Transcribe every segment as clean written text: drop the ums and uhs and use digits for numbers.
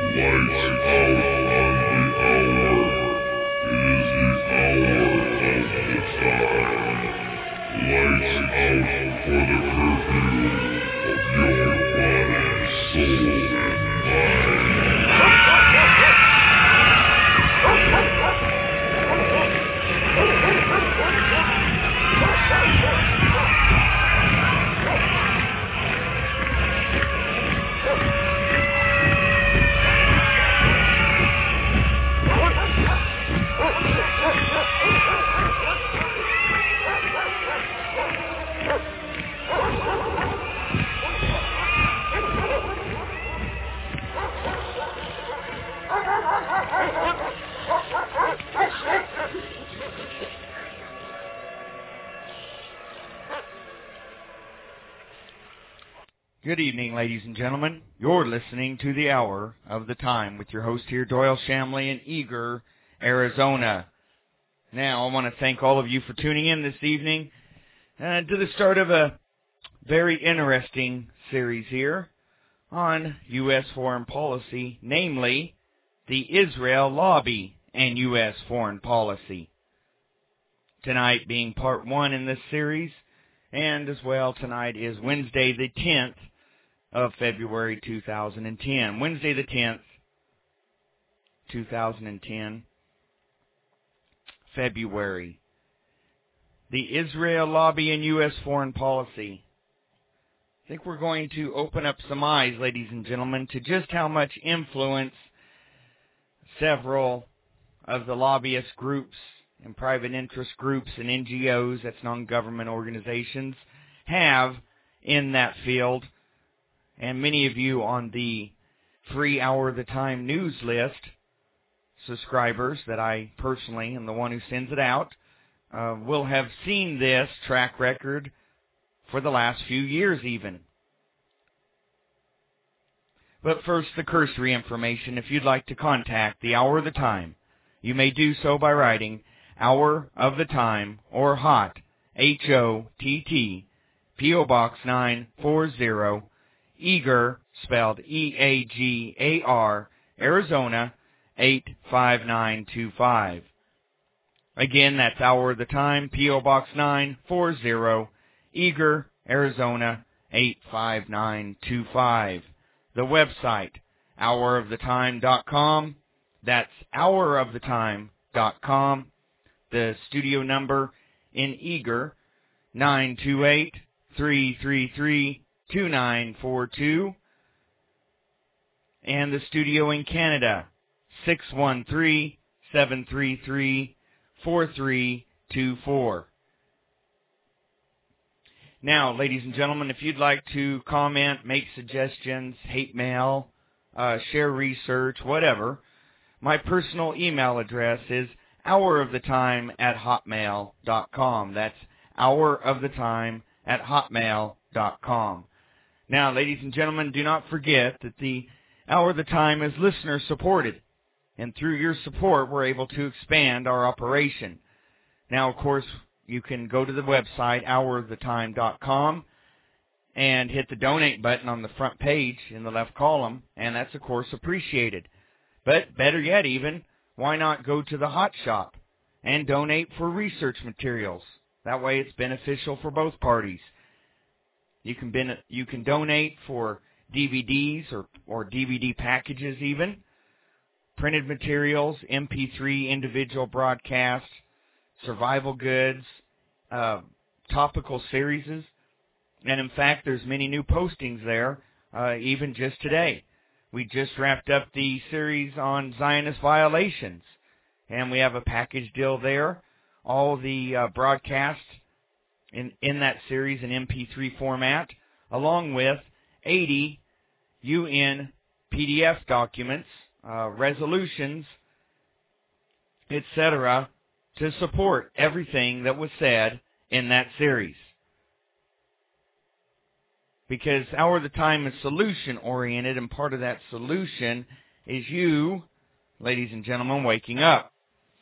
Good evening, ladies and gentlemen. You're listening to The Hour of the Time with your host here, Doyle Shamley in Eagar, Arizona. Now, I want to thank all of you for tuning in this evening to the start of a very interesting series here on U.S. foreign policy, namely the Israel lobby and U.S. foreign policy. Tonight being part one in this series, and as well tonight is Wednesday the 10th of February 2010. Wednesday the 10th, 2010, February. The Israel lobby and U.S. foreign policy. I think we're going to open up some eyes, ladies and gentlemen, to just how much influence several of the lobbyist groups and private interest groups and NGOs, that's non-government organizations, have in that field. And many of you on the free Hour of the Time news list, subscribers that I personally am the one who sends it out, will have seen this track record for the last few years even. But first, the cursory information. If you'd like to contact the Hour of the Time, you may do so by writing Hour of the Time or HOTT, H-O-T-T, P.O. Box 940, Eagar, spelled E-A-G-A-R, Arizona 85925. Again, that's Hour of the Time, P.O. Box 940, Eagar, Arizona 85925. The website, houroftheTime.com. That's houroftheTime.com. The studio number in Eagar, 928-333-2942. And the studio in Canada, 613-733-4324. Now, ladies and gentlemen, if you'd like to comment, make suggestions, hate mail, share research, whatever, my personal email address is houroftheTime@hotmail.com. That's houroftheTime@hotmail.com. Now, ladies and gentlemen, do not forget that the Hour of the Time is listener supported. And through your support, we're able to expand our operation. Now, of course, you can go to the website, houroftheTime.com, and hit the donate button on the front page in the left column, and that's, of course, appreciated. But better yet even, why not go to the Hot Shop and donate for research materials? That way it's beneficial for both parties. You can donate for DVDs or DVD packages even, printed materials, MP3 individual broadcasts, survival goods, topical series, and in fact there's many new postings there, even just today. We just wrapped up the series on Zionist violations, and we have a package deal there. All the broadcasts in that series in MP3 format, along with 80 UN PDF documents, resolutions, etc., to support everything that was said in that series. Because Hour of the Time is solution-oriented, and part of that solution is you, ladies and gentlemen, waking up.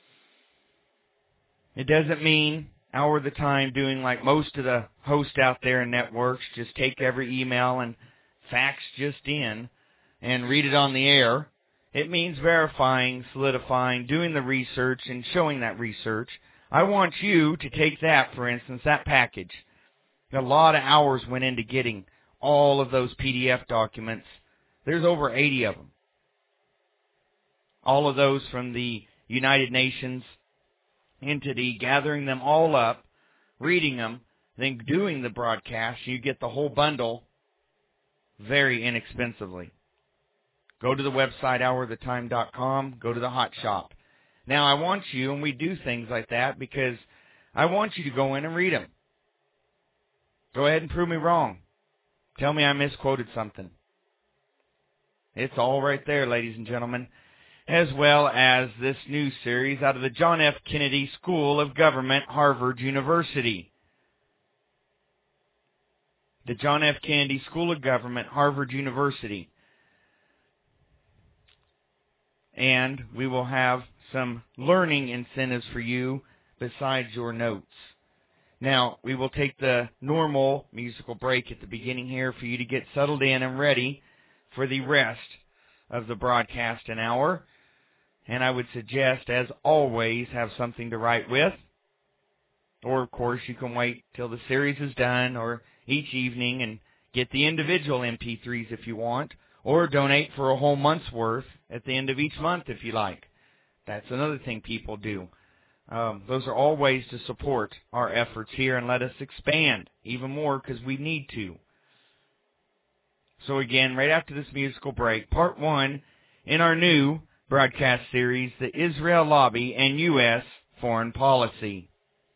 It doesn't mean Hour of the Time doing like most of the hosts out there in networks, just take every email and fax just in and read it on the air. It means verifying, solidifying, doing the research, and showing that research. I want you to take that, for instance, that package. A lot of hours went into getting all of those PDF documents. There's over 80 of them. All of those from the United Nations entity, gathering them all up, reading them, then doing the broadcast. You get the whole bundle very inexpensively. Go to the website, houroftheTime.com. Go to the Hot Shop. Now, I want you, and we do things like that because I want you to go in and read them. Go ahead and prove me wrong. Tell me I misquoted something. It's all right there, ladies and gentlemen, as well as this new series out of the John F. Kennedy School of Government, Harvard University. The John F. Kennedy School of Government, Harvard University. And we will have some learning incentives for you besides your notes. Now, we will take the normal musical break at the beginning here for you to get settled in and ready for the rest of the broadcast an hour. And I would suggest, as always, have something to write with. Or, of course, you can wait till the series is done or each evening and get the individual MP3s if you want. Or donate for a whole month's worth at the end of each month if you like. That's another thing people do. Those are all ways to support our efforts here and let us expand even more because we need to. So again, right after this musical break, part 1 in our new broadcast series, The Israel Lobby and U.S. Foreign Policy.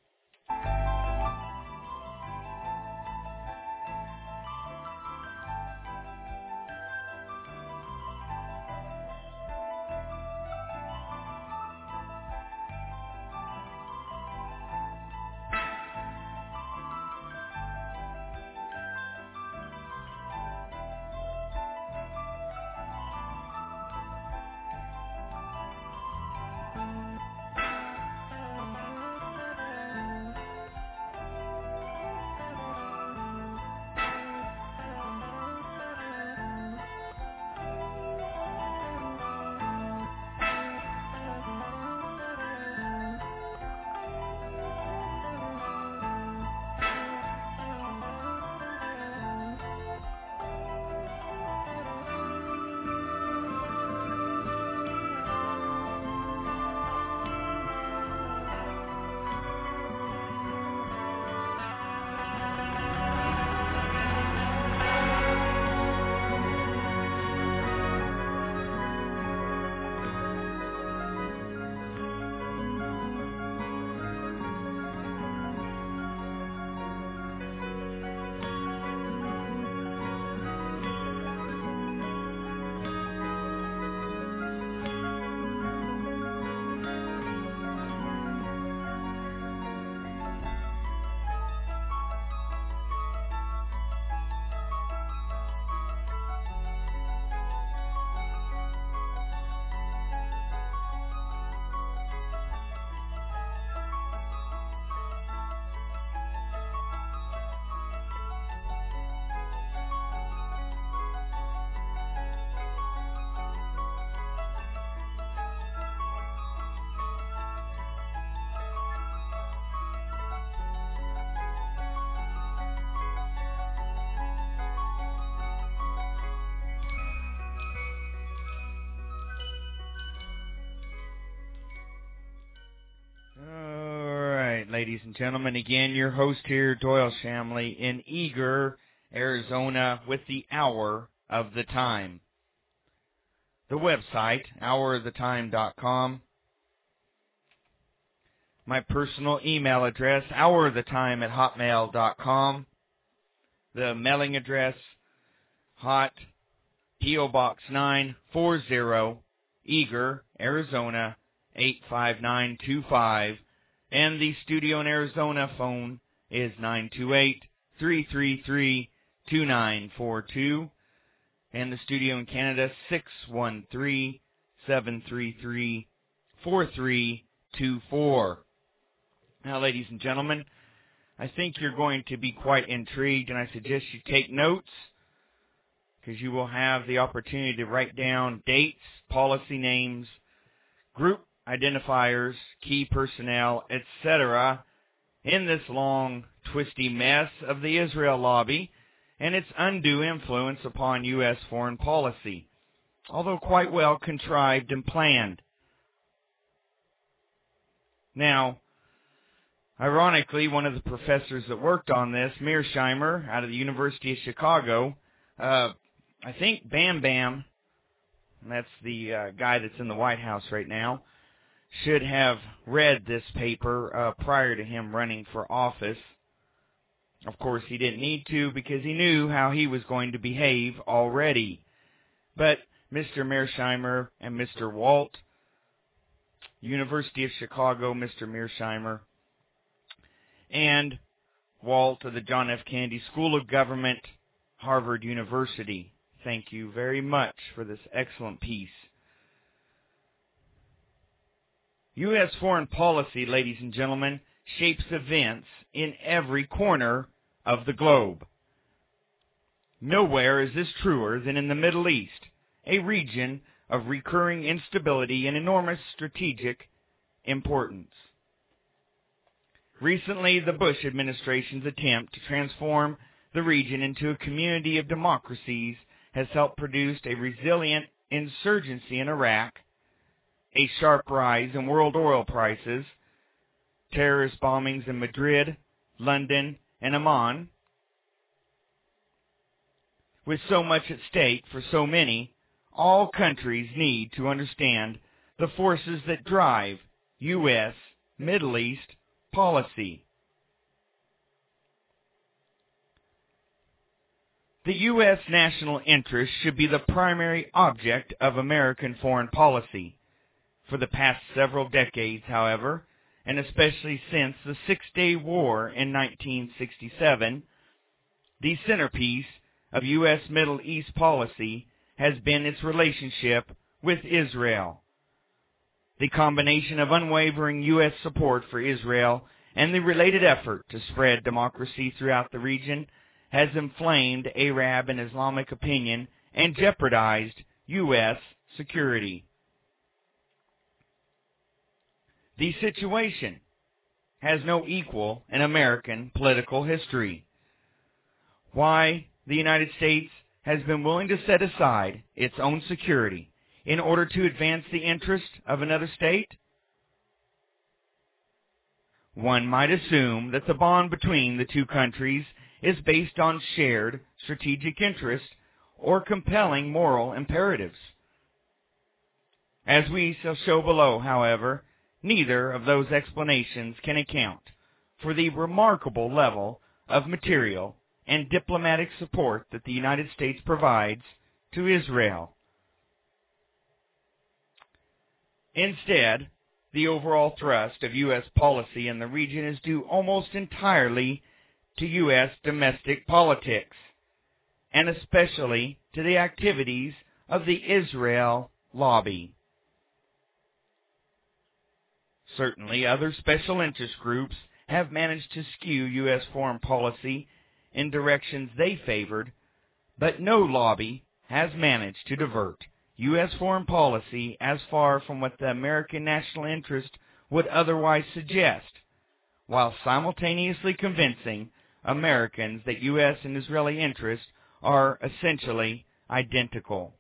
Ladies and gentlemen, again, your host here, Doyle Shamley, in Eager, Arizona, with the Hour of the Time. The website, houroftheTime.com. My personal email address, houroftheTime@hotmail.com. The mailing address, Hot, P.O. Box 940, Eager, Arizona, 85925. And the studio in Arizona phone is 928-333-2942. And the studio in Canada, 613-733-4324. Now, ladies and gentlemen, I think you're going to be quite intrigued, and I suggest you take notes because you will have the opportunity to write down dates, policy names, group identifiers, key personnel, etc. in this long, twisty mess of the Israel lobby and its undue influence upon U.S. foreign policy, although quite well contrived and planned. Now, ironically, one of the professors that worked on this, Mearsheimer, out of the University of Chicago, I think Bam Bam, that's the guy that's in the White House right now, should have read this paper prior to him running for office. Of course, he didn't need to because he knew how he was going to behave already. But Mr. Mearsheimer and Mr. Walt, University of Chicago, Mr. Mearsheimer, and Walt of the John F. Kennedy School of Government, Harvard University. Thank you very much for this excellent piece. U.S. foreign policy, ladies and gentlemen, shapes events in every corner of the globe. Nowhere is this truer than in the Middle East, a region of recurring instability and enormous strategic importance. Recently, the Bush administration's attempt to transform the region into a community of democracies has helped produce a resilient insurgency in Iraq, a sharp rise in world oil prices, terrorist bombings in Madrid, London, and Amman. With so much at stake for so many, all countries need to understand the forces that drive U.S. Middle East policy. The U.S. national interest should be the primary object of American foreign policy. For the past several decades, however, and especially since the Six-Day War in 1967, the centerpiece of U.S. Middle East policy has been its relationship with Israel. The combination of unwavering U.S. support for Israel and the related effort to spread democracy throughout the region has inflamed Arab and Islamic opinion and jeopardized U.S. security. The situation has no equal in American political history. Why the United States has been willing to set aside its own security in order to advance the interest of another state? One might assume that the bond between the two countries is based on shared strategic interests or compelling moral imperatives. As we shall show below, however, neither of those explanations can account for the remarkable level of material and diplomatic support that the United States provides to Israel. Instead, the overall thrust of U.S. policy in the region is due almost entirely to U.S. domestic politics, and especially to the activities of the Israel lobby. Certainly, other special interest groups have managed to skew U.S. foreign policy in directions they favored, but no lobby has managed to divert U.S. foreign policy as far from what the American national interest would otherwise suggest, while simultaneously convincing Americans that U.S. and Israeli interests are essentially identical.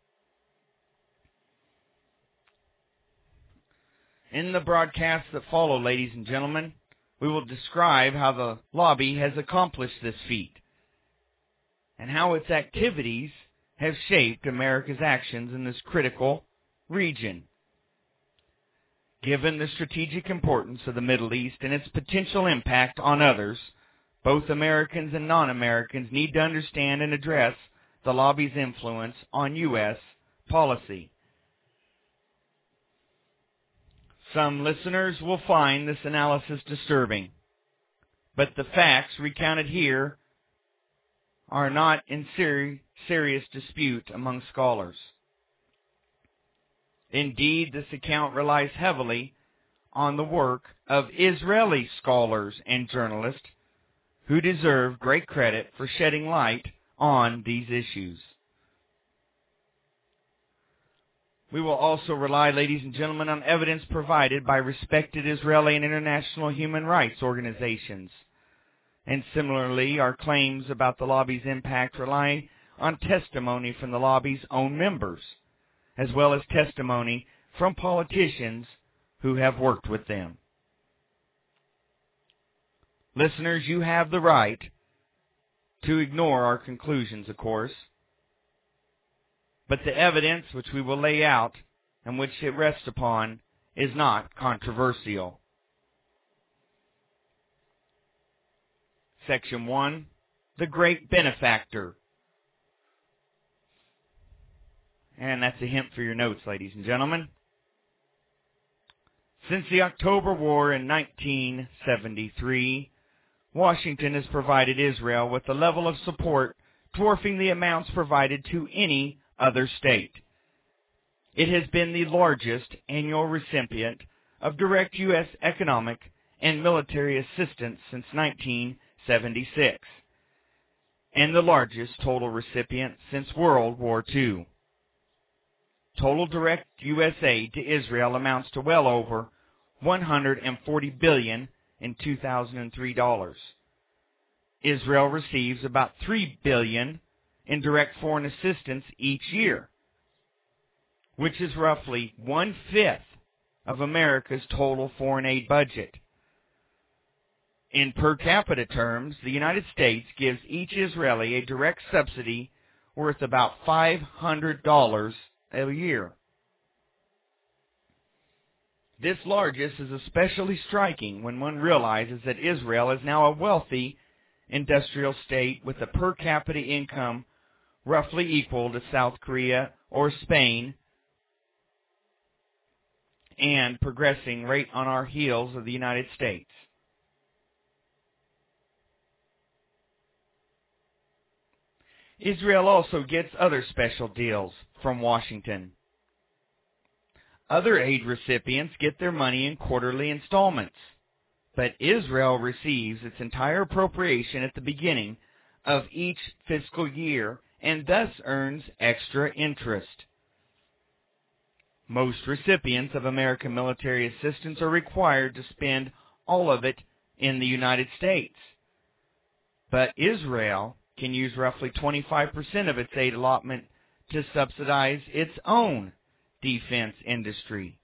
In the broadcasts that follow, ladies and gentlemen, we will describe how the lobby has accomplished this feat and how its activities have shaped America's actions in this critical region. Given the strategic importance of the Middle East and its potential impact on others, both Americans and non-Americans need to understand and address the lobby's influence on U.S. policy. Some listeners will find this analysis disturbing, but the facts recounted here are not in serious dispute among scholars. Indeed, this account relies heavily on the work of Israeli scholars and journalists who deserve great credit for shedding light on these issues. We will also rely, ladies and gentlemen, on evidence provided by respected Israeli and international human rights organizations. And similarly, our claims about the lobby's impact rely on testimony from the lobby's own members, as well as testimony from politicians who have worked with them. Listeners, you have the right to ignore our conclusions, of course, but the evidence which we will lay out and which it rests upon is not controversial. Section 1, the Great Benefactor. And that's a hint for your notes, ladies and gentlemen. Since the October War in 1973, Washington has provided Israel with a level of support dwarfing the amounts provided to any other state. It has been the largest annual recipient of direct U.S. economic and military assistance since 1976, and the largest total recipient since World War II. Total direct U.S. aid to Israel amounts to well over $140 billion in 2003 dollars. Israel receives about $3 billion in direct foreign assistance each year, which is roughly 1/5 of America's total foreign aid budget. In per capita terms, the United States gives each Israeli a direct subsidy worth about $500 a year. This largesse is especially striking when one realizes that Israel is now a wealthy industrial state with a per capita income roughly equal to South Korea or Spain, and progressing right on our heels of the United States. Israel also gets other special deals from Washington. Other aid recipients get their money in quarterly installments, but Israel receives its entire appropriation at the beginning of each fiscal year and thus earns extra interest. Most recipients of American military assistance are required to spend all of it in the United States, but Israel can use roughly 25% of its aid allotment to subsidize its own defense industry.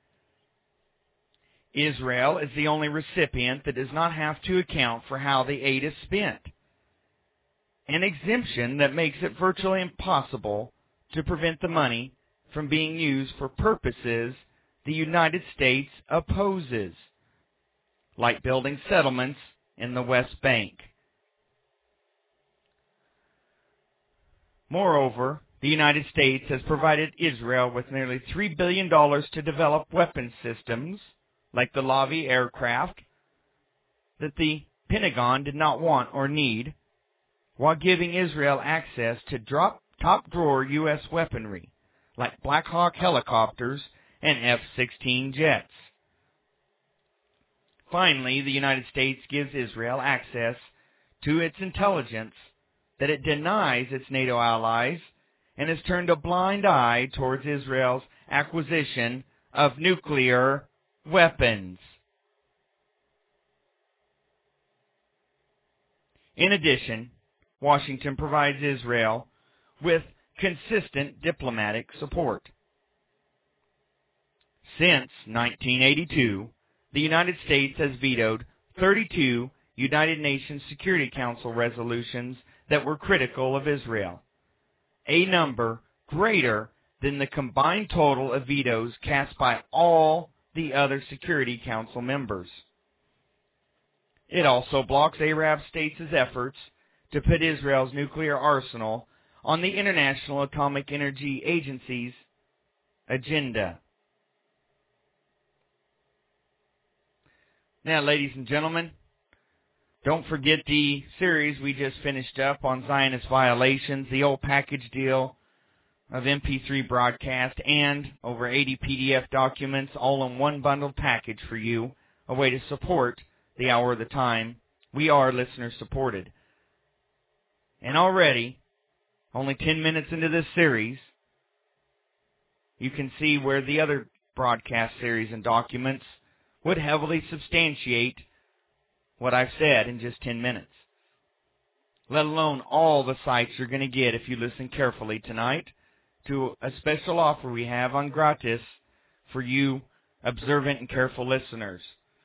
Israel is the only recipient that does not have to account for how the aid is spent, an exemption that makes it virtually impossible to prevent the money from being used for purposes the United States opposes, like building settlements in the West Bank. Moreover, the United States has provided Israel with nearly $3 billion to develop weapon systems, like the Lavi aircraft, that the Pentagon did not want or need, while giving Israel access to top-drawer U.S. weaponry, like Black Hawk helicopters and F-16 jets. Finally, the United States gives Israel access to its intelligence that it denies its NATO allies and has turned a blind eye towards Israel's acquisition of nuclear weapons. In addition, Washington provides Israel with consistent diplomatic support. Since 1982, the United States has vetoed 32 United Nations Security Council resolutions that were critical of Israel, a number greater than the combined total of vetoes cast by all the other Security Council members. It also blocks Arab states' efforts to put Israel's nuclear arsenal on the International Atomic Energy Agency's agenda. Now, ladies and gentlemen, don't forget the series we just finished up on Zionist violations, the old package deal of MP3 broadcast and over 80 PDF documents, all in one bundled package for you, a way to support the Hour of the Time. We are listener supported. And already, only 10 minutes into this series, you can see where the other broadcast series and documents would heavily substantiate what I've said in just 10 minutes, let alone all the sites you're going to get if you listen carefully tonight to a special offer we have on gratis for you observant and careful listeners.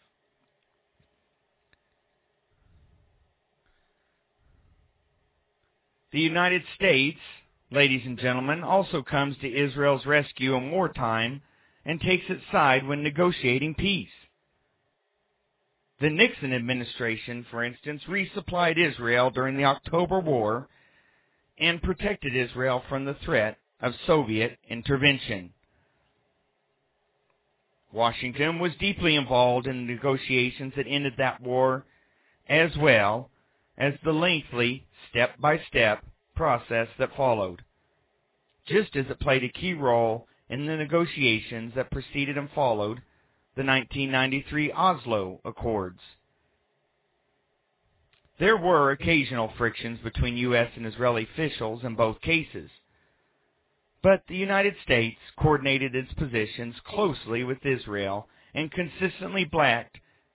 The United States, ladies and gentlemen, also comes to Israel's rescue in wartime and takes its side when negotiating peace. The Nixon administration, for instance, resupplied Israel during the October War and protected Israel from the threat of Soviet intervention. Washington was deeply involved in the negotiations that ended that war, as well as the lengthy, step-by-step process that followed, just as it played a key role in the negotiations that preceded and followed the 1993 Oslo Accords. There were occasional frictions between U.S. and Israeli officials in both cases, but the United States coordinated its positions closely with Israel and consistently backed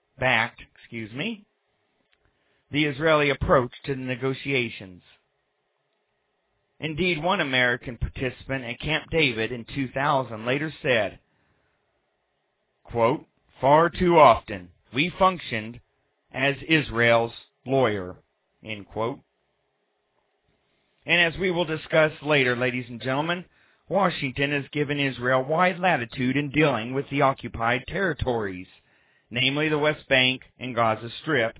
the Israeli approach to the negotiations. Indeed, one American participant at Camp David in 2000 later said, quote, "Far too often we functioned as Israel's lawyer," end quote. And as we will discuss later, ladies and gentlemen, Washington has given Israel wide latitude in dealing with the occupied territories, namely the West Bank and Gaza Strip,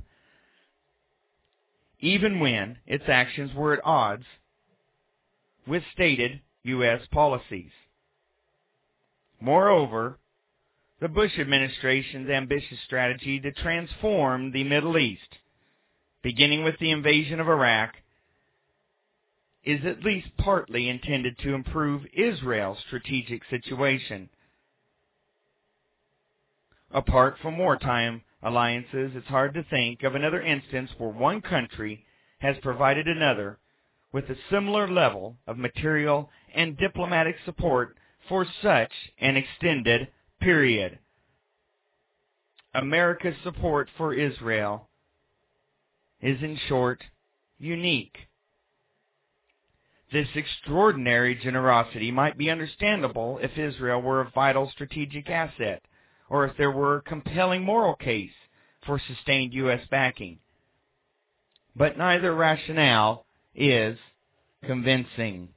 even when its actions were at odds with stated U.S. policies. Moreover, the Bush administration's ambitious strategy to transform the Middle East, beginning with the invasion of Iraq, is at least partly intended to improve Israel's strategic situation. Apart from wartime alliances, it's hard to think of another instance where one country has provided another with a similar level of material and diplomatic support for such an extended period. America's support for Israel is, in short, unique. This extraordinary generosity might be understandable if Israel were a vital strategic asset, or if there were a compelling moral case for sustained U.S. backing. But neither rationale is convincing.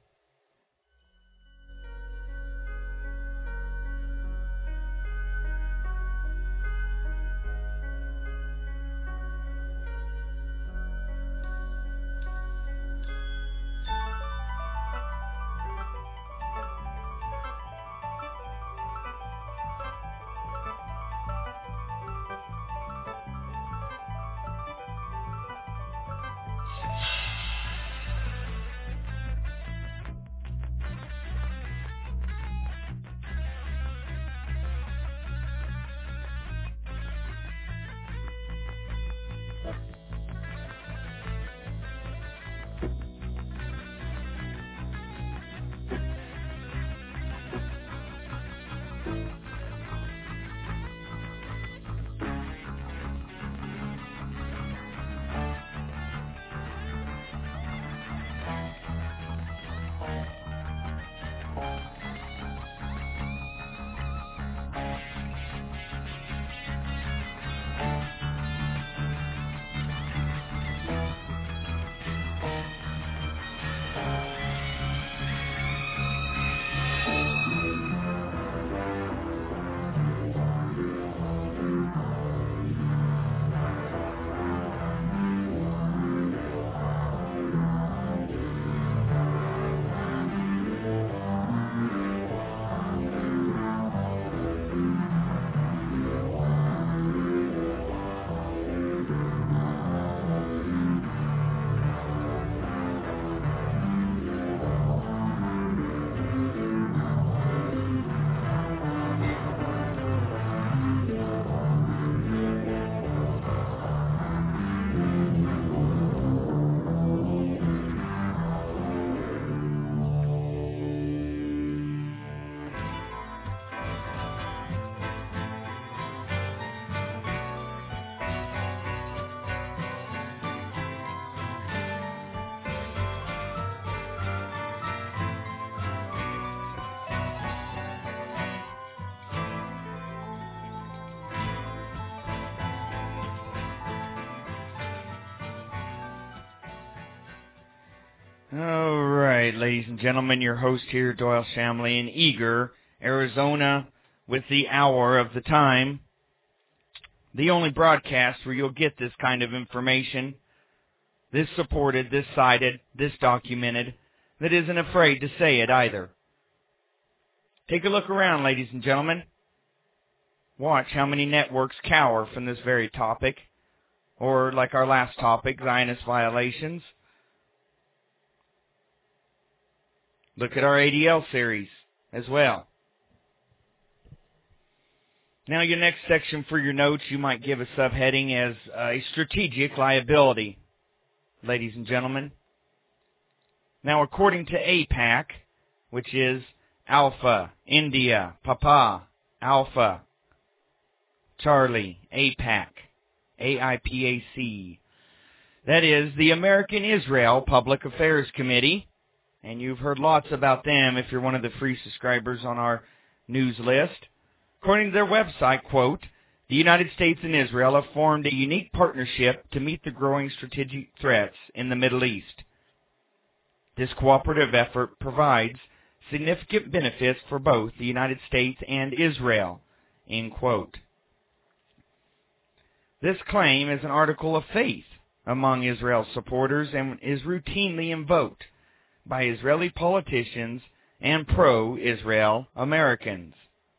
All right, ladies and gentlemen, your host here, Doyle Shamley in Eagar, Arizona, with the hour of the time. The only broadcast where you'll get this kind of information, this supported, this cited, this documented, that isn't afraid to say it either. Take a look around, ladies and gentlemen. Watch how many networks cower from this very topic, or like our last topic, Zionist violations. Look at our ADL series as well. Now, your next section for your notes, you might give a subheading as a strategic liability, ladies and gentlemen. Now, according to AIPAC, which is Alpha, India, Papa, Alpha, Charlie, AIPAC, AIPAC. That is the American Israel Public Affairs Committee, and you've heard lots about them if you're one of the free subscribers on our news list. According to their website, quote, the United States and Israel have formed a unique partnership to meet the growing strategic threats in the Middle East. This cooperative effort provides significant benefits for both the United States and Israel, end quote. This claim is an article of faith among Israel's supporters and is routinely invoked by Israeli politicians and pro-Israel Americans.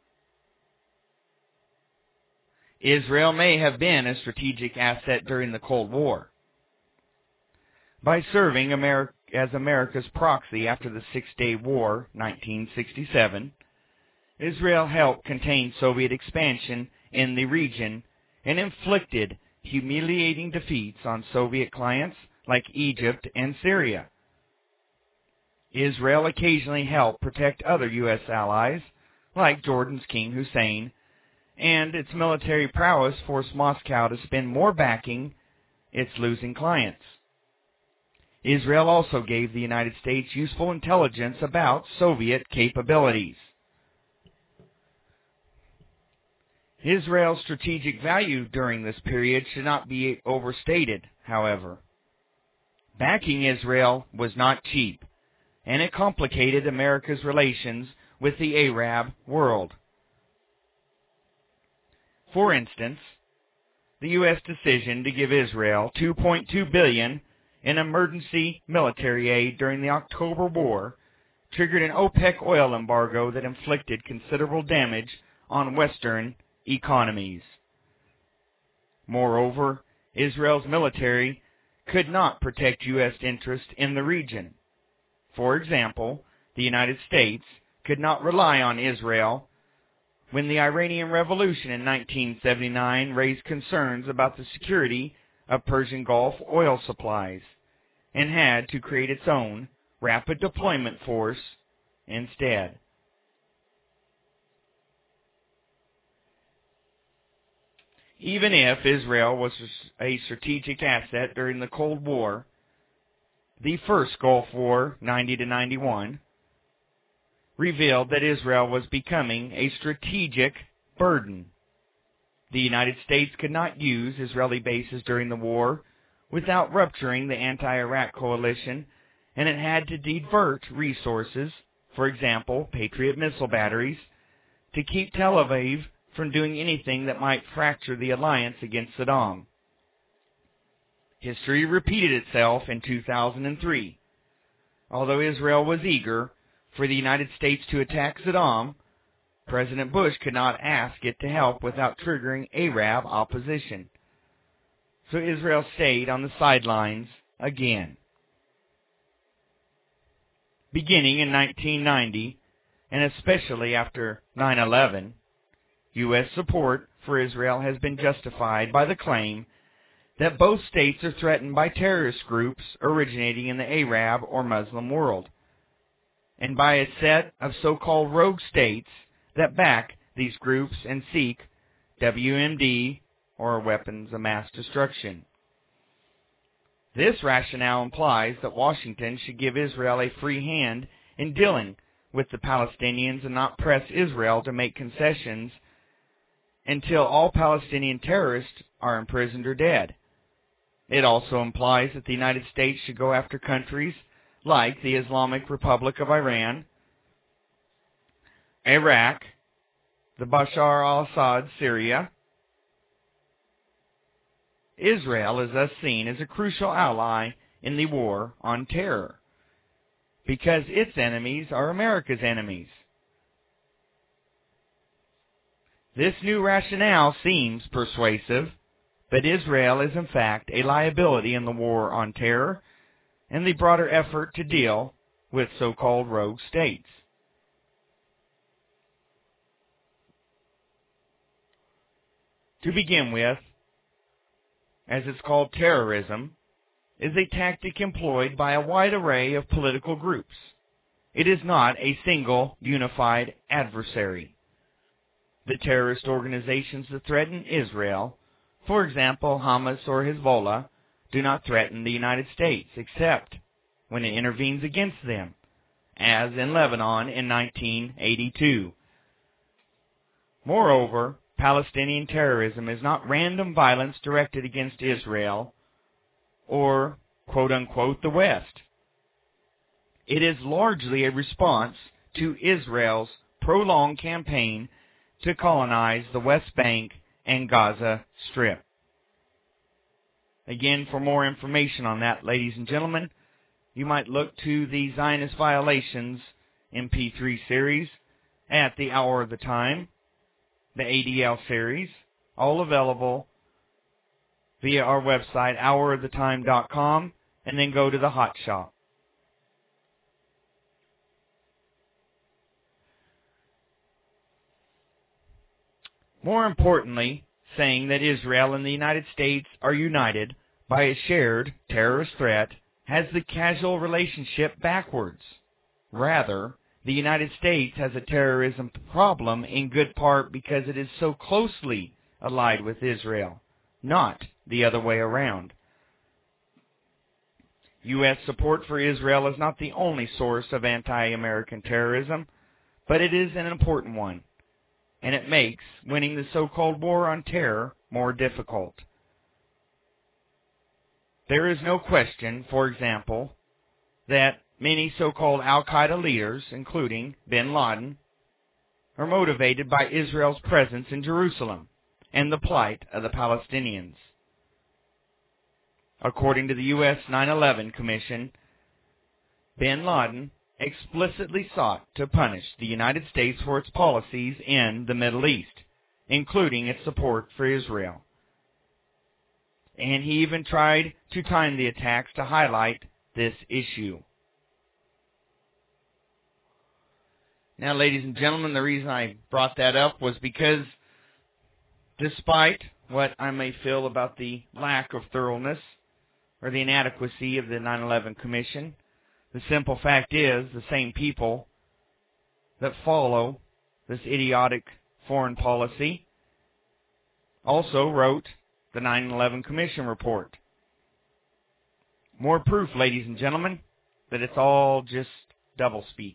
Israel may have been a strategic asset during the Cold War. By serving as America's proxy after the Six-Day War, 1967, Israel helped contain Soviet expansion in the region and inflicted humiliating defeats on Soviet clients like Egypt and Syria. Israel occasionally helped protect other U.S. allies, like Jordan's King Hussein, and its military prowess forced Moscow to spend more backing its losing clients. Israel also gave the United States useful intelligence about Soviet capabilities. Israel's strategic value during this period should not be overstated, however. Backing Israel was not cheap, and it complicated America's relations with the Arab world. For instance, the U.S. decision to give Israel $2.2 billion in emergency military aid during the October War triggered an OPEC oil embargo that inflicted considerable damage on Western economies. Moreover, Israel's military could not protect U.S. interests in the region. For example, the United States could not rely on Israel when the Iranian Revolution in 1979 raised concerns about the security of Persian Gulf oil supplies and had to create its own rapid deployment force instead. Even if Israel was a strategic asset during the Cold War, the first Gulf War, 90-91, revealed that Israel was becoming a strategic burden. The United States could not use Israeli bases during the war without rupturing the anti-Iraq coalition, and it had to divert resources, for example, Patriot missile batteries, to keep Tel Aviv from doing anything that might fracture the alliance against Saddam. History repeated itself in 2003. Although Israel was eager for the United States to attack Saddam, President Bush could not ask it to help without triggering Arab opposition. So Israel stayed on the sidelines again. Beginning in 1990, and especially after 9/11, U.S. support for Israel has been justified by the claim that both states are threatened by terrorist groups originating in the Arab or Muslim world, and by a set of so-called rogue states that back these groups and seek WMD, or weapons of mass destruction. This rationale implies that Washington should give Israel a free hand in dealing with the Palestinians and not press Israel to make concessions until all Palestinian terrorists are imprisoned or dead. It also implies that the United States should go after countries like the Islamic Republic of Iran, Iraq, the Bashar al-Assad Syria. Israel is thus seen as a crucial ally in the war on terror, because its enemies are America's enemies. This new rationale seems persuasive, but Israel is in fact a liability in the war on terror and the broader effort to deal with so-called rogue states. To begin with, as it's called, terrorism is a tactic employed by a wide array of political groups. It is not a single, unified adversary. The terrorist organizations that threaten Israel, for example, Hamas or Hezbollah, do not threaten the United States except when it intervenes against them, as in Lebanon in 1982. Moreover, Palestinian terrorism is not random violence directed against Israel or, quote-unquote, the West. It is largely a response to Israel's prolonged campaign to colonize the West Bank and Gaza Strip. Again, for more information on that, ladies and gentlemen, you might look to the Zionist Violations MP3 series at the Hour of the Time, the ADL series, all available via our website, houroftetime.com, and then go to the Hot Shop. More importantly, saying that Israel and the United States are united by a shared terrorist threat has the causal relationship backwards. Rather, the United States has a terrorism problem in good part because it is so closely allied with Israel, not the other way around. U.S. support for Israel is not the only source of anti-American terrorism, but it is an important one, and it makes winning the so-called war on terror more difficult. There is no question, for example, that many so-called al-Qaeda leaders, including bin Laden, are motivated by Israel's presence in Jerusalem and the plight of the Palestinians. According to the U.S. 9/11 Commission, bin Laden explicitly sought to punish the United States for its policies in the Middle East, including its support for Israel. And he even tried to time the attacks to highlight this issue. Now, ladies and gentlemen, the reason I brought that up was because despite what I may feel about the lack of thoroughness or the inadequacy of the 9/11 Commission, the simple fact is the same people that follow this idiotic foreign policy also wrote the 9/11 Commission report. More proof, ladies and gentlemen, that it's all just doublespeak.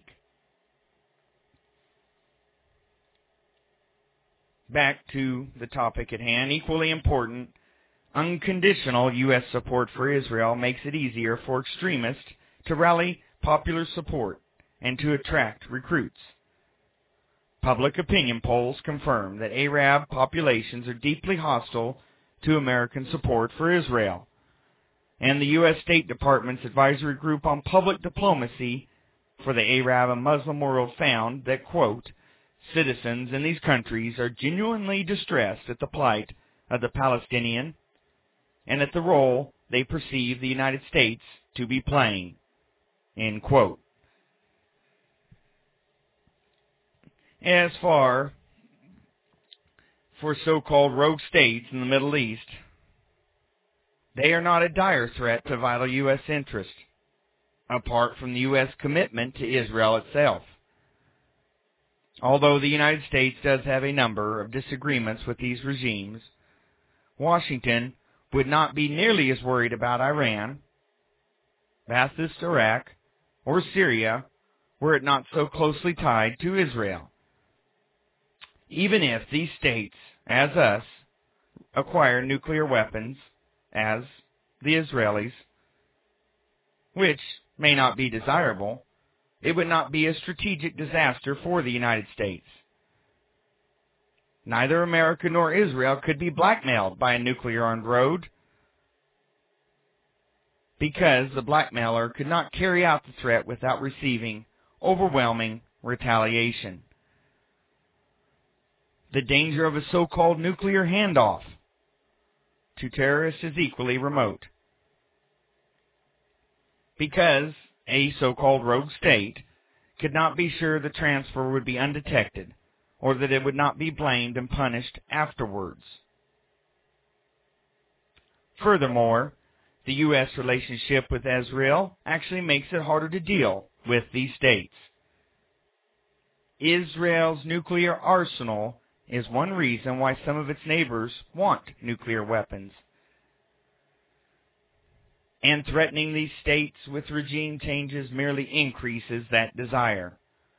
Back to the topic at hand, equally important, unconditional U.S. support for Israel makes it easier for extremists to rally popular support and to attract recruits. Public opinion polls confirm that Arab populations are deeply hostile to American support for Israel. And the U.S. State Department's Advisory Group on Public Diplomacy for the Arab and Muslim world found that, quote, citizens in these countries are genuinely distressed at the plight of the Palestinian and at the role they perceive the United States to be playing, end quote. As for so-called rogue states in the Middle East, they are not a dire threat to vital U.S. interest, apart from the U.S. commitment to Israel itself. Although the United States does have a number of disagreements with these regimes, Washington would not be nearly as worried about Iran, Ba'athist Iraq, or Syria were it not so closely tied to Israel. Even if these states, as us, acquire nuclear weapons, as the Israelis, which may not be desirable, it would not be a strategic disaster for the United States. Neither America nor Israel could be blackmailed by a nuclear-armed road, because the blackmailer could not carry out the threat without receiving overwhelming retaliation. The danger of a so-called nuclear handoff to terrorists is equally remote, because a so-called rogue state could not be sure the transfer would be undetected, or that it would not be blamed and punished afterwards. Furthermore, the U.S. relationship with Israel actually makes it harder to deal with these states. Israel's nuclear arsenal is one reason why some of its neighbors want nuclear weapons, and threatening these states with regime changes merely increases that desire.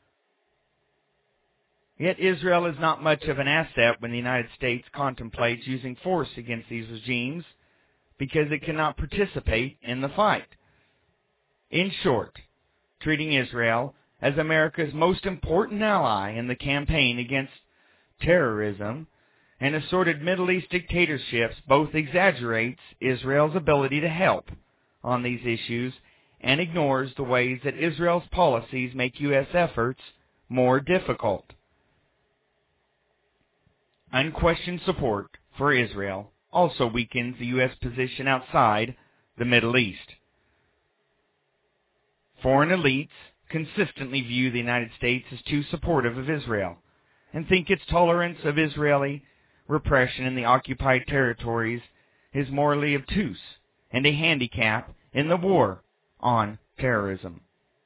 Yet Israel is not much of an asset when the United States contemplates using force against these regimes, because it cannot participate in the fight. In short, treating Israel as America's most important ally in the campaign against terrorism and assorted Middle East dictatorships both exaggerates Israel's ability to help on these issues and ignores the ways that Israel's policies make U.S. efforts more difficult. Unquestioned support for Israel also weakens the U.S. position outside the Middle East. Foreign elites consistently view the United States as too supportive of Israel and think its tolerance of Israeli repression in the occupied territories is morally obtuse and a handicap in the war on terrorism.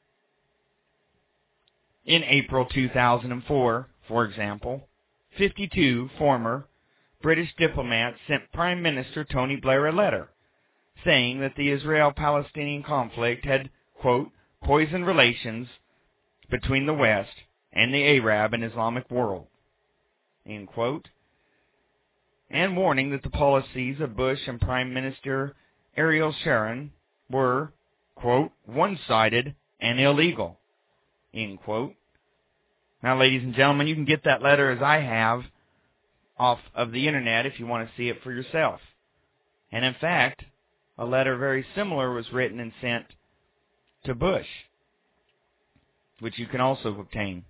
In April 2004, for example, 52 former British diplomats sent Prime Minister Tony Blair a letter saying that the Israel-Palestinian conflict had, quote, poisoned relations between the West and the Arab and Islamic world, end quote, and warning that the policies of Bush and Prime Minister Ariel Sharon were, quote, one-sided and illegal, end quote. Now, ladies and gentlemen, you can get that letter, as I have, off of the internet if you want to see it for yourself. And in fact, a letter very similar was written and sent to Bush, which you can also obtain.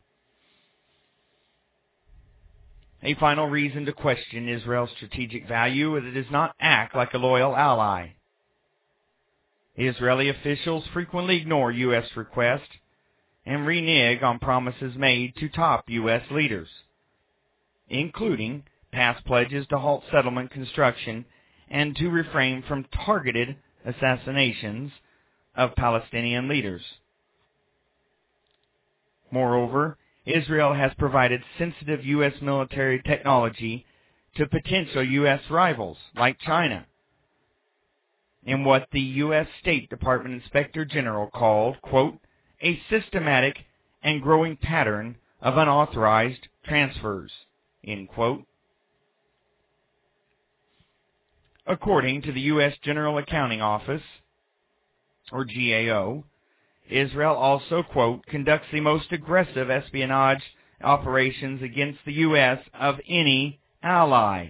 A final reason to question Israel's strategic value is that it does not act like a loyal ally. Israeli officials frequently ignore U.S. requests and renege on promises made to top U.S. leaders, including past pledges to halt settlement construction and to refrain from targeted assassinations of Palestinian leaders. Moreover, Israel has provided sensitive U.S. military technology to potential U.S. rivals like China, in what the U.S. State Department Inspector General called, quote, a systematic and growing pattern of unauthorized transfers, end quote. According to the U.S. General Accounting Office, or GAO, Israel also, quote, conducts the most aggressive espionage operations against the U.S. of any ally.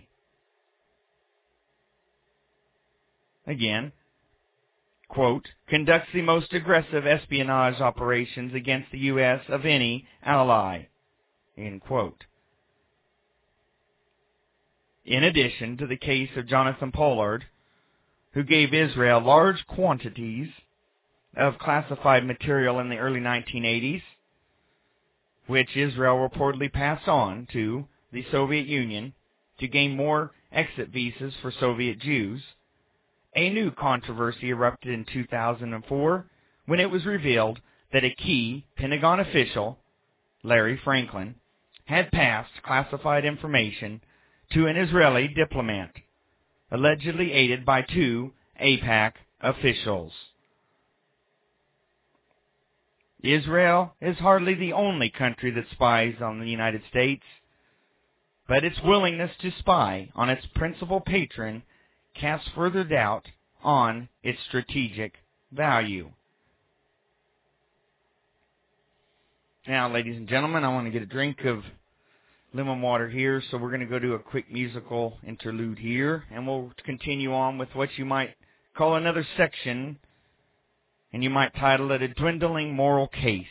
Again, quote, conducts the most aggressive espionage operations against the U.S. of any ally, end quote. In addition to the case of Jonathan Pollard, who gave Israel large quantities of classified material in the early 1980s, which Israel reportedly passed on to the Soviet Union to gain more exit visas for Soviet Jews, a new controversy erupted in 2004 when it was revealed that a key Pentagon official, Larry Franklin, had passed classified information to an Israeli diplomat, allegedly aided by two AIPAC officials. Israel is hardly the only country that spies on the United States, but its willingness to spy on its principal patron casts further doubt on its strategic value. Now, ladies and gentlemen, I want to get a drink of lemon water here, so we're going to go to a quick musical interlude here, and we'll continue on with what you might call another section, and you might title it A Dwindling Moral Case.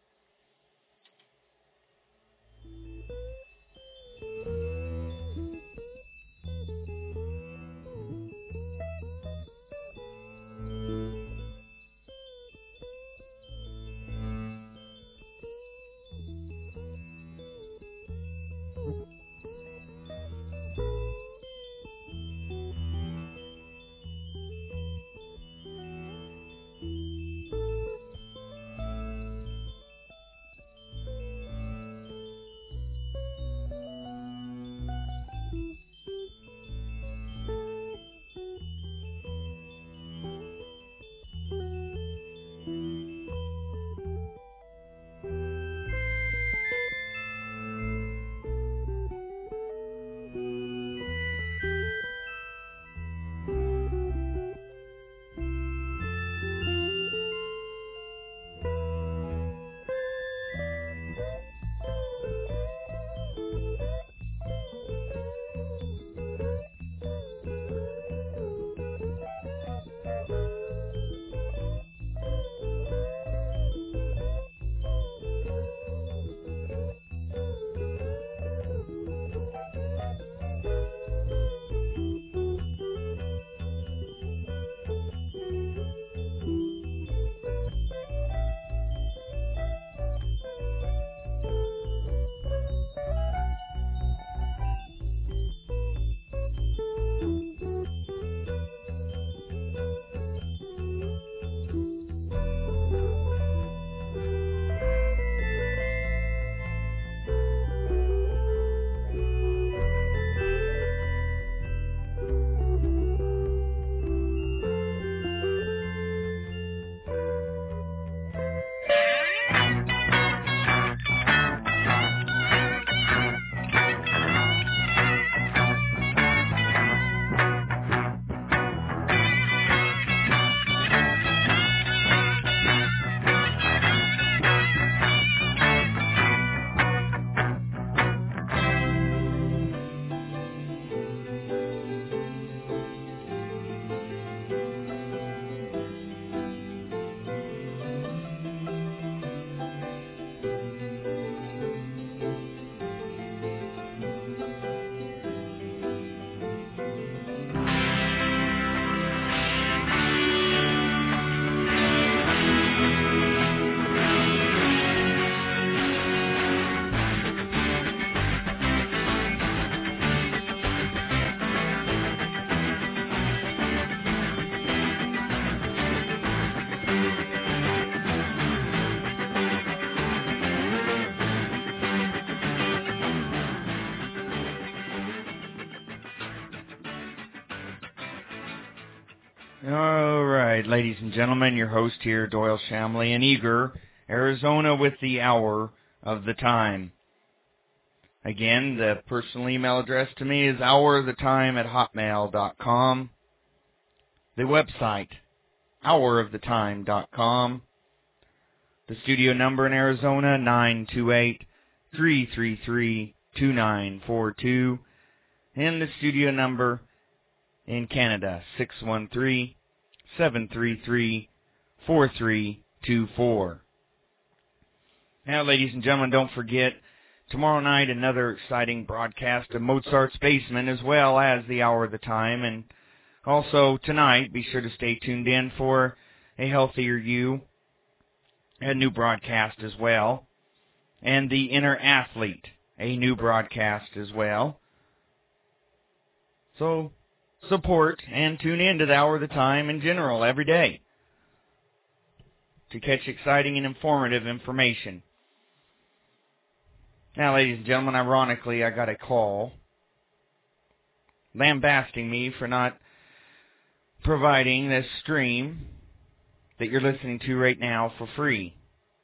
All right, ladies and gentlemen, your host here, Doyle Shamley in Eager, Arizona, with the hour of the time. Again, the personal email address to me is houroftetime@hotmail.com. The website, houroftetime.com. The studio number in Arizona, 928-333-2942. And the studio number in Canada, 613-733-4324. Now, ladies and gentlemen, don't forget, tomorrow night another exciting broadcast of Mozart's Basement, as well as the Hour of the Time. And also tonight, be sure to stay tuned in for A Healthier You, a new broadcast as well. And The Inner Athlete, a new broadcast as well. So support and tune in to the Hour of the Time in general every day to catch exciting and informative information. Now, ladies and gentlemen, ironically, I got a call lambasting me for not providing this stream that you're listening to right now for free.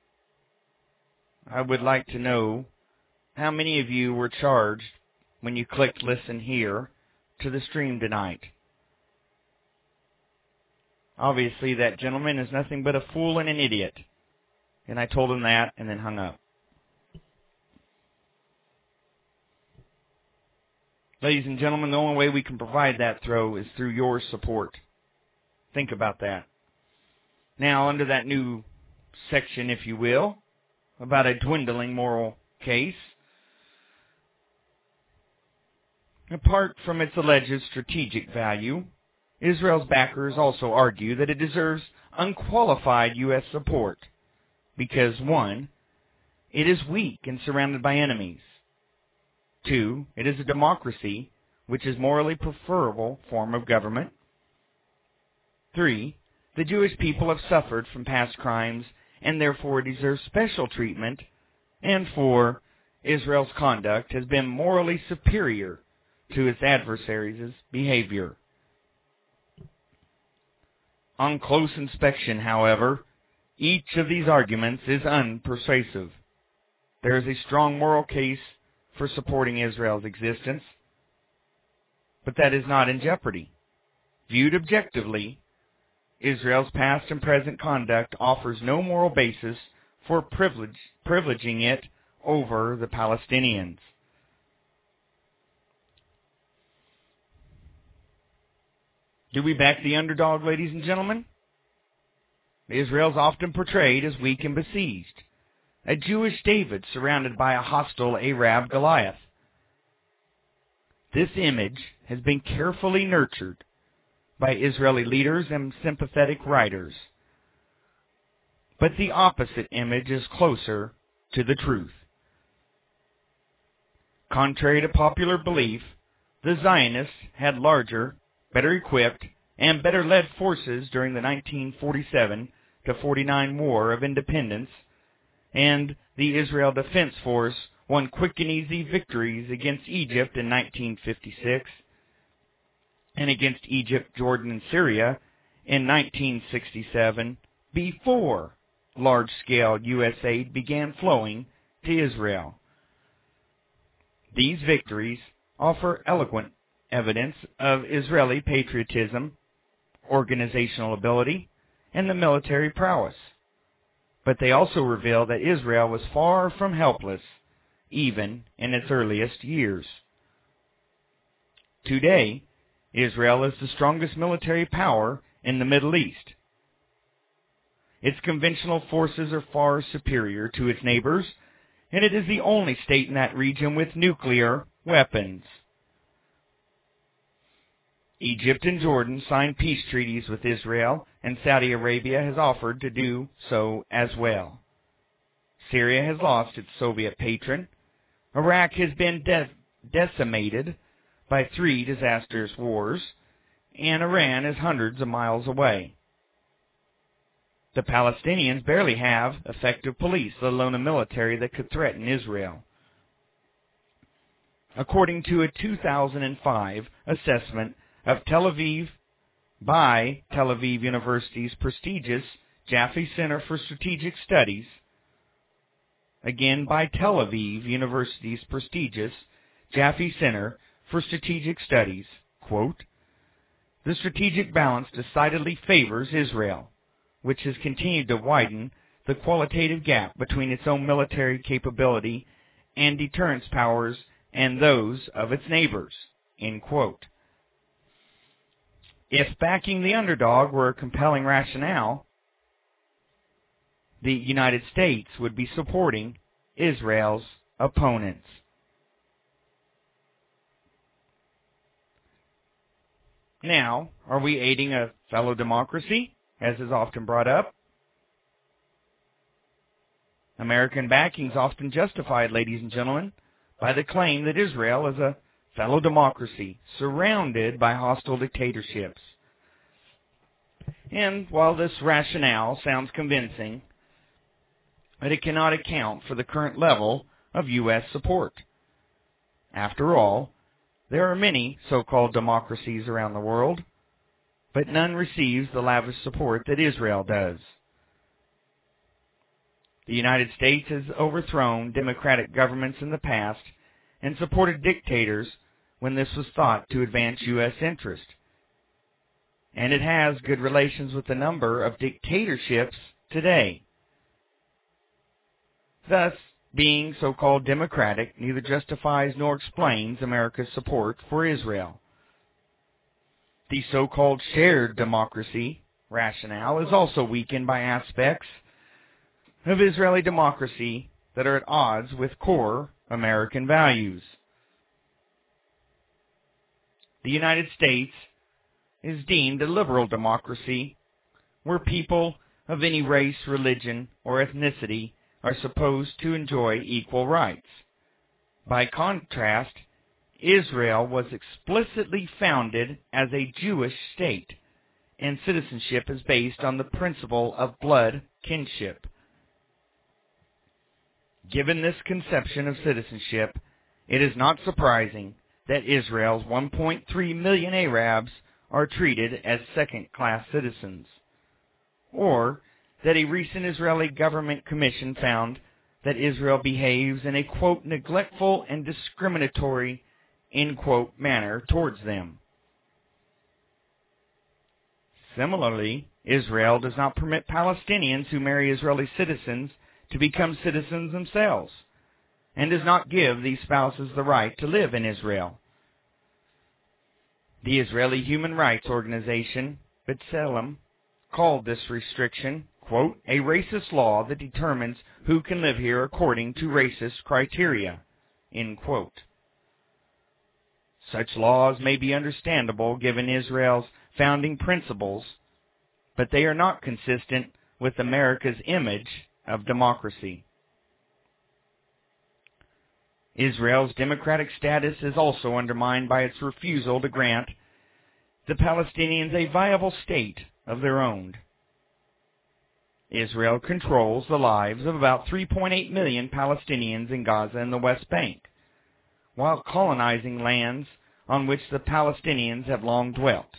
I would like to know how many of you were charged when you clicked listen here to the stream tonight. Obviously, that gentleman is nothing but a fool and an idiot. And I told him that and then hung up. Ladies and gentlemen, the only way we can provide that throw is through your support. Think about that. Now, under that new section, if you will, about a dwindling moral case, apart from its alleged strategic value, Israel's backers also argue that it deserves unqualified U.S. support because, 1, it is weak and surrounded by enemies. 2, it is a democracy, which is morally preferable form of government. 3, the Jewish people have suffered from past crimes and therefore deserve special treatment. And 4, Israel's conduct has been morally superior to its adversaries' behavior. On close inspection, however, each of these arguments is unpersuasive. There is a strong moral case for supporting Israel's existence, but that is not in jeopardy. Viewed objectively, Israel's past and present conduct offers no moral basis for privileging it over the Palestinians. Do we back the underdog, ladies and gentlemen? Israel is often portrayed as weak and besieged, a Jewish David surrounded by a hostile Arab Goliath. This image has been carefully nurtured by Israeli leaders and sympathetic writers. But the opposite image is closer to the truth. Contrary to popular belief, the Zionists had larger, better equipped, and better led forces during the 1947-49 War of Independence, and the Israel Defense Force won quick and easy victories against Egypt in 1956, and against Egypt, Jordan, and Syria in 1967, before large-scale U.S. aid began flowing to Israel. These victories offer eloquent evidence of Israeli patriotism, organizational ability, and the military prowess. But they also reveal that Israel was far from helpless, even in its earliest years. Today, Israel is the strongest military power in the Middle East. Its conventional forces are far superior to its neighbors, and it is the only state in that region with nuclear weapons. Egypt and Jordan signed peace treaties with Israel, and Saudi Arabia has offered to do so as well. Syria has lost its Soviet patron. Iraq has been decimated by 3 disastrous wars, and Iran is hundreds of miles away. The Palestinians barely have effective police, let alone a military that could threaten Israel. According to a 2005 assessment of Tel Aviv by Tel Aviv University's prestigious Jaffe Center for Strategic Studies, again by Tel Aviv University's prestigious Jaffe Center for Strategic Studies, quote, the strategic balance decidedly favors Israel, which has continued to widen the qualitative gap between its own military capability and deterrence powers and those of its neighbors, end quote. If backing the underdog were a compelling rationale, the United States would be supporting Israel's opponents. Now, are we aiding a fellow democracy, as is often brought up? American backing is often justified, ladies and gentlemen, by the claim that Israel is a fellow democracy surrounded by hostile dictatorships. And while this rationale sounds convincing, it cannot account for the current level of U.S. support. After all, there are many so-called democracies around the world, but none receives the lavish support that Israel does. The United States has overthrown democratic governments in the past and supported dictators when this was thought to advance U.S. interest. And it has good relations with a number of dictatorships today. Thus, being so-called democratic neither justifies nor explains America's support for Israel. The so-called shared democracy rationale is also weakened by aspects of Israeli democracy that are at odds with core American values. The United States is deemed a liberal democracy where people of any race, religion, or ethnicity are supposed to enjoy equal rights. By contrast, Israel was explicitly founded as a Jewish state, and citizenship is based on the principle of blood kinship. Given this conception of citizenship, it is not surprising that Israel's 1.3 million Arabs are treated as second-class citizens, or that a recent Israeli government commission found that Israel behaves in a, quote, neglectful and discriminatory, end quote, manner towards them. Similarly, Israel does not permit Palestinians who marry Israeli citizens to become citizens themselves, and does not give these spouses the right to live in Israel. The Israeli human rights organization, B'Tselem, called this restriction, quote, a racist law that determines who can live here according to racist criteria, end quote. Such laws may be understandable given Israel's founding principles, but they are not consistent with America's image of democracy. Israel's democratic status is also undermined by its refusal to grant the Palestinians a viable state of their own. Israel controls the lives of about 3.8 million Palestinians in Gaza and the West Bank, while colonizing lands on which the Palestinians have long dwelt.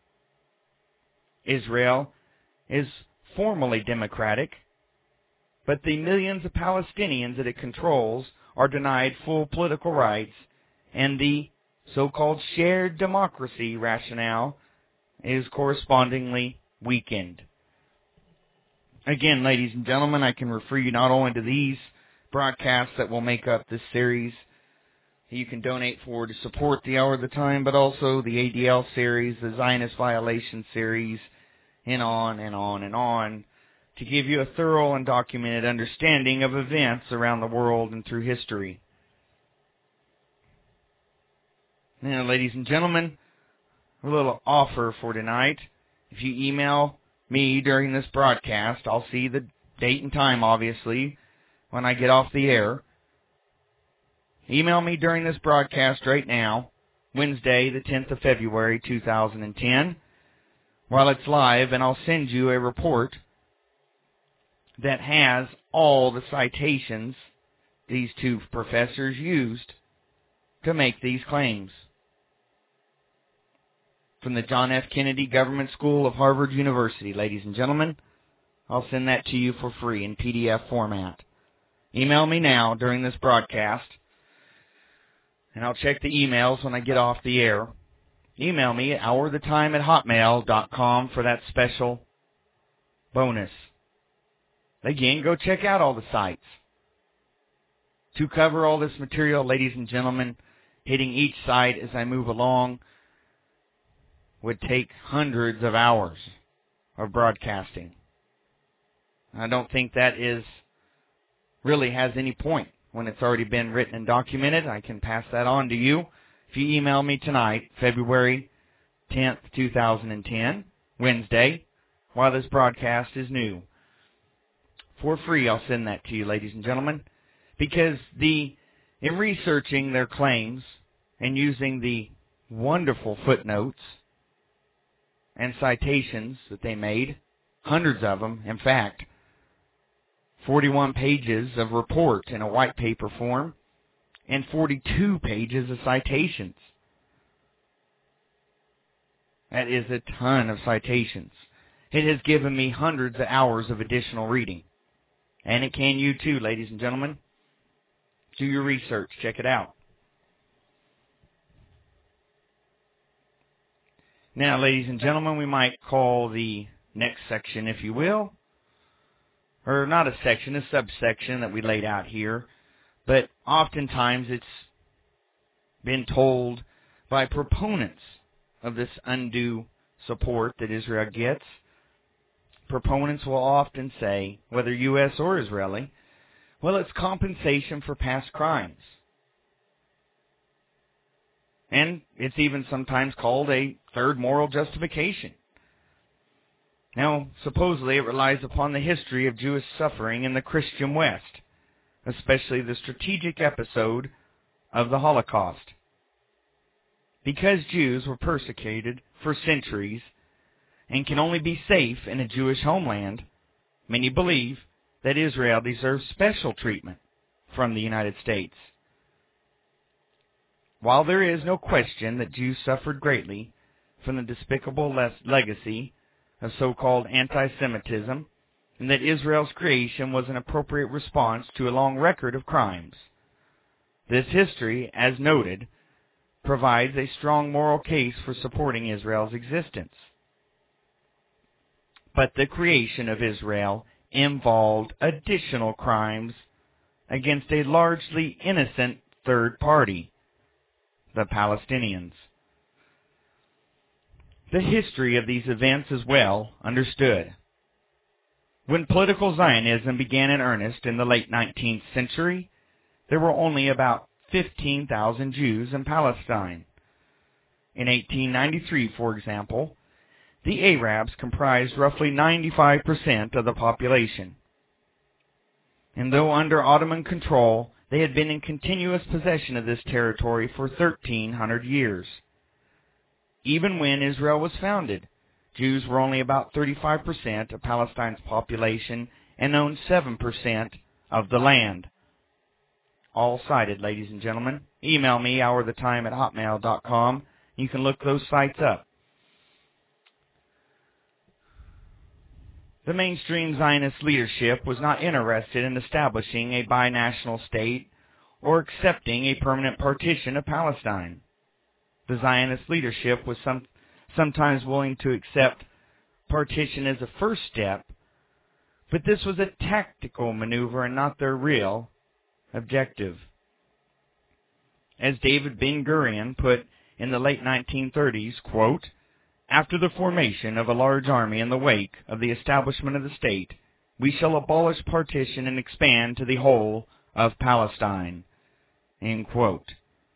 Israel is formally democratic, but the millions of Palestinians that it controls are denied full political rights, and the so-called shared democracy rationale is correspondingly weakened. Again, ladies and gentlemen, I can refer you not only to these broadcasts that will make up this series that you can donate for to support the Hour of the Time, but also the ADL series, the Zionist Violation series, and on and on and on, to give you a thorough and documented understanding of events around the world and through history. Now, ladies and gentlemen, a little offer for tonight. If you email me during this broadcast, I'll see the date and time, obviously, when I get off the air. Email me during this broadcast right now, Wednesday, the 10th of February, 2010, while it's live, and I'll send you a report that has all the citations these two professors used to make these claims. From the John F. Kennedy Government School of Harvard University, ladies and gentlemen. I'll send that to you for free in PDF format. Email me now during this broadcast, and I'll check the emails when I get off the air. Email me at hourthetime@hotmail.com for that special bonus. Again, go check out all the sites. To cover all this material, ladies and gentlemen, hitting each site as I move along would take hundreds of hours of broadcasting. I don't think that really has any point when it's already been written and documented. I can pass that on to you. If you email me tonight, February 10th, 2010, Wednesday, while this broadcast is new. For free, I'll send that to you, ladies and gentlemen, because in researching their claims and using the wonderful footnotes and citations that they made, hundreds of them, in fact, 41 pages of report in a white paper form, and 42 pages of citations. That is a ton of citations. It has given me hundreds of hours of additional reading. And it can you too, ladies and gentlemen. Do your research. Check it out. Now, ladies and gentlemen, we might call the next section, if you will, or not a section, a subsection that we laid out here, But oftentimes it's been told by proponents of this undue support that Israel gets. Proponents will often say, whether U.S. or Israeli, well, it's compensation for past crimes. And it's even sometimes called a third moral justification. Now, supposedly it relies upon the history of Jewish suffering in the Christian West, especially the strategic episode of the Holocaust. Because Jews were persecuted for centuries and can only be safe in a Jewish homeland, many believe that Israel deserves special treatment from the United States. While there is no question that Jews suffered greatly from the despicable legacy of so-called anti-Semitism, and that Israel's creation was an appropriate response to a long record of crimes, this history, as noted, provides a strong moral case for supporting Israel's existence. But the creation of Israel involved additional crimes against a largely innocent third party, the Palestinians. The history of these events is well understood. When political Zionism began in earnest in the late 19th century, there were only about 15,000 Jews in Palestine. In 1893, for example, the Arabs comprised roughly 95% of the population. And though under Ottoman control, they had been in continuous possession of this territory for 1,300 years. Even when Israel was founded, Jews were only about 35% of Palestine's population and owned 7% of the land. All cited, ladies and gentlemen. Email me, hourthetime@hotmail.com. You can look those sites up. The mainstream Zionist leadership was not interested in establishing a binational state or accepting a permanent partition of Palestine. The Zionist leadership was sometimes willing to accept partition as a first step, but this was a tactical maneuver and not their real objective. As David Ben-Gurion put in the late 1930s, quote, "After the formation of a large army in the wake of the establishment of the state, we shall abolish partition and expand to the whole of Palestine." End quote.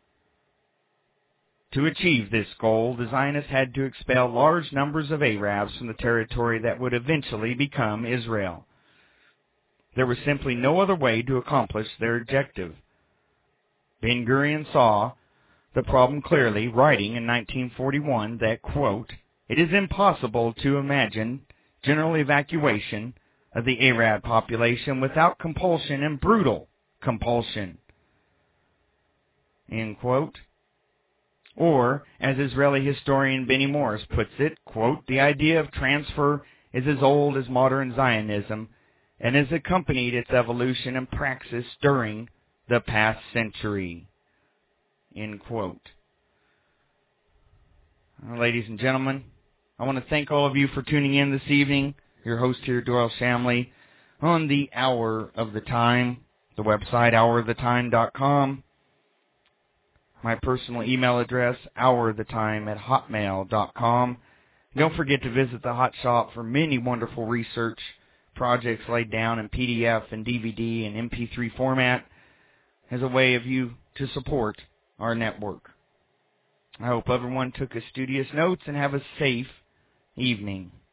To achieve this goal, the Zionists had to expel large numbers of Arabs from the territory that would eventually become Israel. There was simply no other way to accomplish their objective. Ben-Gurion saw the problem clearly, writing in 1941 that, quote, "It is impossible to imagine general evacuation of the Arab population without compulsion and brutal compulsion." End quote. Or, as Israeli historian Benny Morris puts it, quote, "The idea of transfer is as old as modern Zionism and has accompanied its evolution and praxis during the past century." End quote. Ladies and gentlemen, I want to thank all of you for tuning in this evening. Your host here, Doyle Shamley, on the Hour of the Time, the website hourthetime.com. My personal email address, hourthetime@hotmail.com. Don't forget to visit the Hot Shop for many wonderful research projects laid down in PDF and DVD and MP3 format as a way of you to support our network. I hope everyone took a studious notes and have a safe evening.